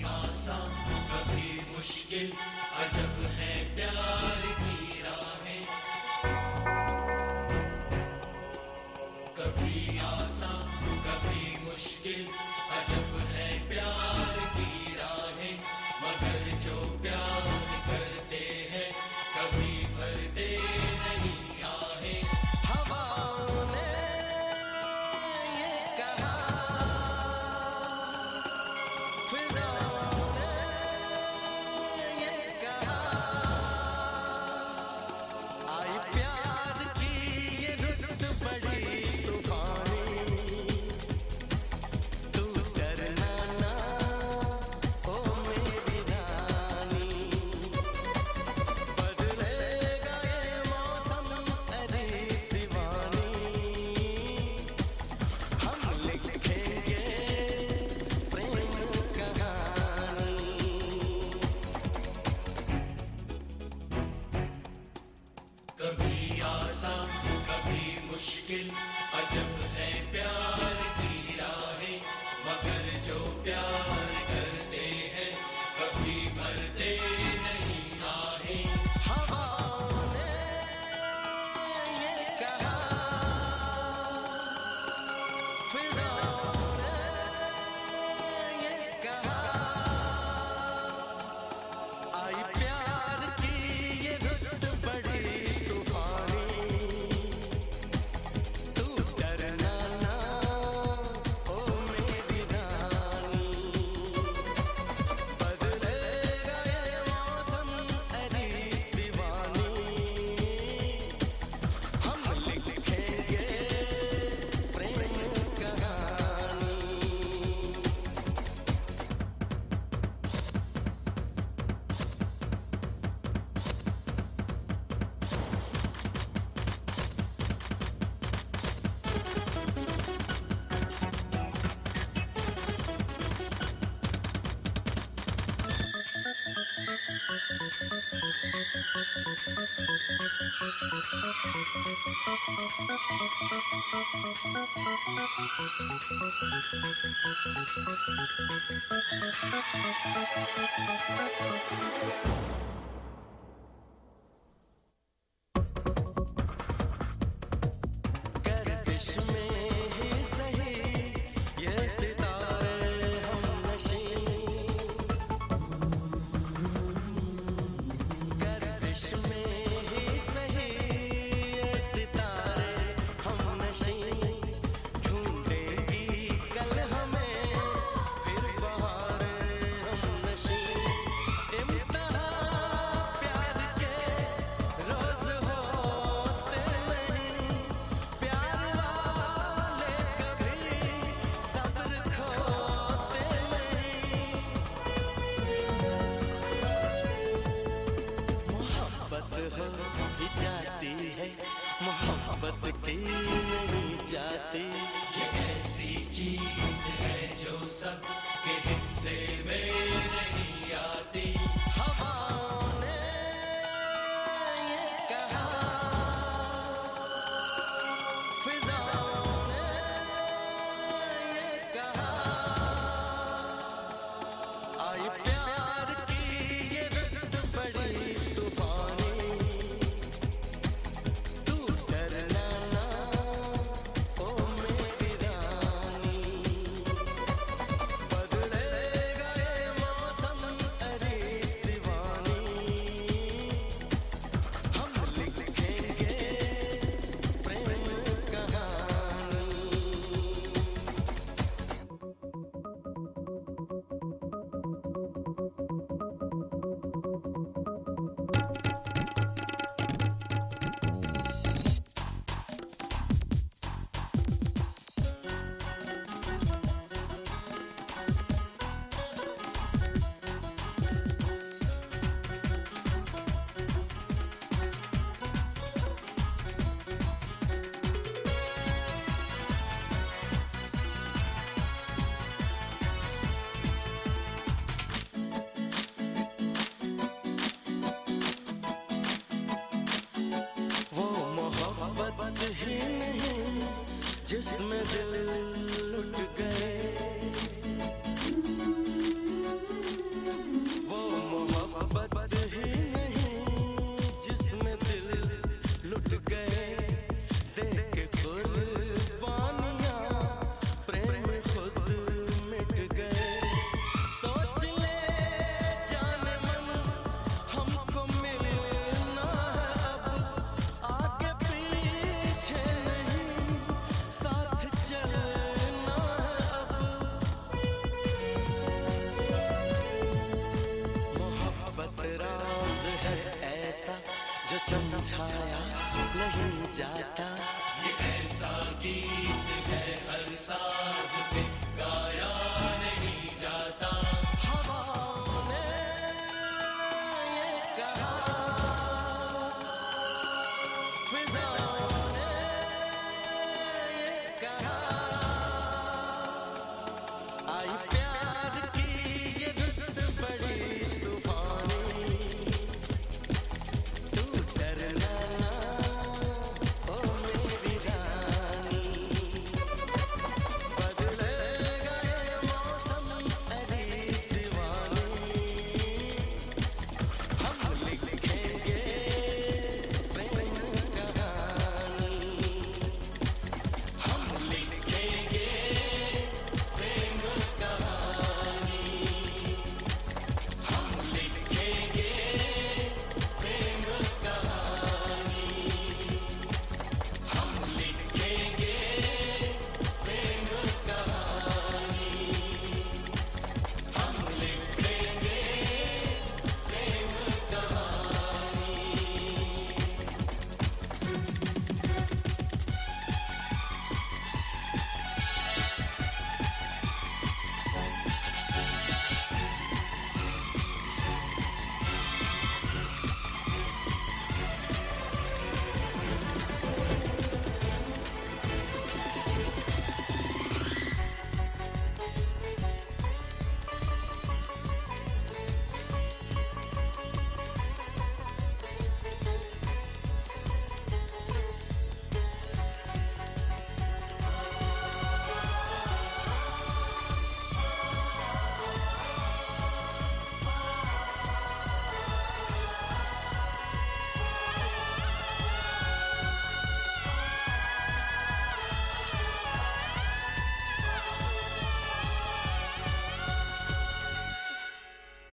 आसान कभी मुश्किल, अजब है प्यार की राहें। कभी आसान कभी मुश्किल, अजब है प्यार की राहें। मगर जो प्यार करते हैं कभी भरते नहीं आहें। हवाओं ने ये कहा, फिजाओं ने ये कहा, आई प्यार की ये रुत बड़ी तूफानी। तू डरना ना ओ मेरी रानी, बदलेगा ये मौसम अरे दीवानी। हम लिखेंगे प्रेम कहानी। कभी आसान कभी मुश्किल, अजब है प्यार की राहें। मगर जो प्यार करते हैं कभी भरते नहीं आहें। हवाओं ने ये कहा, फिजाओं ने ये कहा, आई प्यार की ये रुत बड़ी तूफानी। तू डरना ना ओ मेरी रानी, बदलेगा ये मौसम अरे दीवानी। हम लिखेंगे प्रेम कहानी। गर्दिश में ही सही ये सितारे हमनशी, गर्दिश में ही सही ये सितारे हमनशी। ढूंढेगी कल हमें फिर बहारें हमनशी। इम्तिहान समझाया नहीं जाता। ये ऐसा गीत है हर साज पे